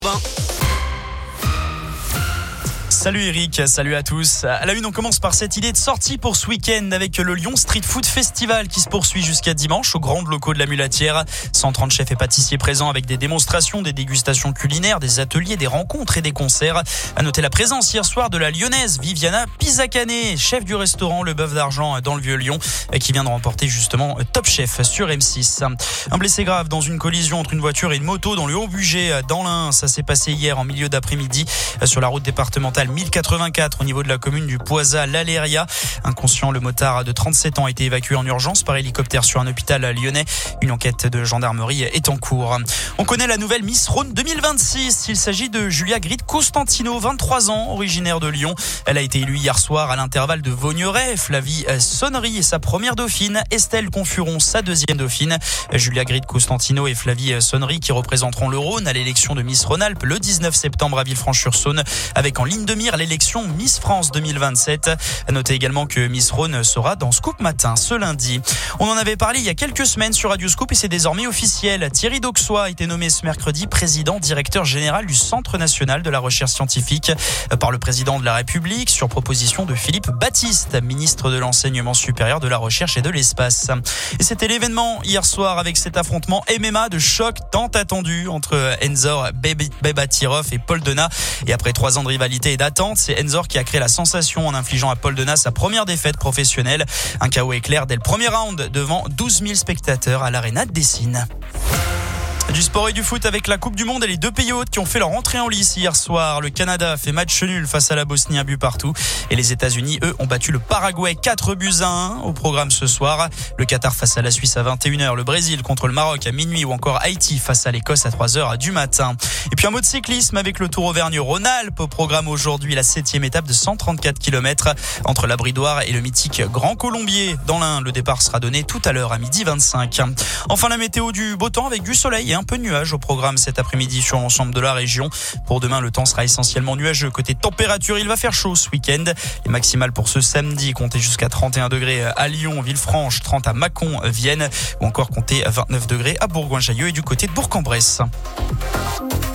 Salut Eric, salut à tous. À la une, on commence par cette idée de sortie pour ce week-end avec le Lyon Street Food Festival qui se poursuit jusqu'à dimanche aux grands locaux de la Mulatière. 130 chefs et pâtissiers présents avec des démonstrations, des dégustations culinaires, des ateliers, des rencontres et des concerts. À noter la présence hier soir de la lyonnaise Viviana Pisacane, chef du restaurant Le Bœuf d'Argent dans le Vieux-Lyon, qui vient de remporter justement Top Chef sur M6. Un blessé grave dans une collision entre une voiture et une moto dans le Haut-Bugey dans l'Ain. Ça s'est passé hier en milieu d'après-midi sur la route départementale 1084 au niveau de la commune du Poisat-l'Aléria. Inconscient, le motard de 37 ans a été évacué en urgence par hélicoptère sur un hôpital lyonnais. Une enquête de gendarmerie est en cours. On connaît la nouvelle Miss Rhône 2026. Il s'agit de Julia Grid-Costantino, 23 ans, originaire de Lyon. Elle a été élue hier soir à l'intervalle de Vaugneray. Flavie Sonnery est sa première dauphine. Estelle Confuron, sa deuxième dauphine. Julia Grid-Costantino et Flavie Sonnery qui représenteront le Rhône à l'élection de Miss Rhône-Alpes le 19 septembre à Villefranche-sur-Saône, avec en ligne de mire l'élection Miss France 2027. Notez également que Miss Rhône sera dans Scoop Matin ce lundi. On en avait parlé il y a quelques semaines sur Radio Scoop et c'est désormais officiel. Thierry Dauxois a été nommé ce mercredi président directeur général du Centre national de la recherche scientifique par le président de la République sur proposition de Philippe Baptiste, ministre de l'enseignement supérieur, de la recherche et de l'espace. Et c'était l'événement hier soir avec cet affrontement MMA de choc tant attendu entre Enzor Bebatirov et Paul Denat. Et après 3 ans de rivalité et d'attente, c'est Enzor qui a créé la sensation en infligeant à Paul Denat sa première défaite professionnelle. Un KO éclair dès le premier round devant 12 000 spectateurs à l'Arena de Dessine. Du sport et du foot avec la Coupe du Monde et les 2 pays hôtes qui ont fait leur entrée en lice hier soir. Le Canada a fait match nul face à la Bosnie, 1 but partout. Et les États-Unis, eux, ont battu le Paraguay 4-1 au programme ce soir. Le Qatar face à la Suisse à 21h. Le Brésil contre le Maroc à minuit ou encore Haïti face à l'Écosse à 3h du matin. Et puis un mot de cyclisme avec le Tour Auvergne-Rhône-Alpes. Au programme aujourd'hui, la 7e étape de 134 km entre la Bridoire et le mythique Grand Colombier. Dans l'Ain, le départ sera donné tout à l'heure à 12h25. Enfin, la météo du beau temps avec du soleil et un peu de nuages au programme cet après-midi sur l'ensemble de la région. Pour demain, le temps sera essentiellement nuageux. Côté température, il va faire chaud ce week-end. Les maximales pour ce samedi, comptez jusqu'à 31 degrés à Lyon, Villefranche, 30 à Mâcon, Vienne, ou encore comptez 29 degrés à Bourgoin-Jallieu et du côté de Bourg-en-Bresse.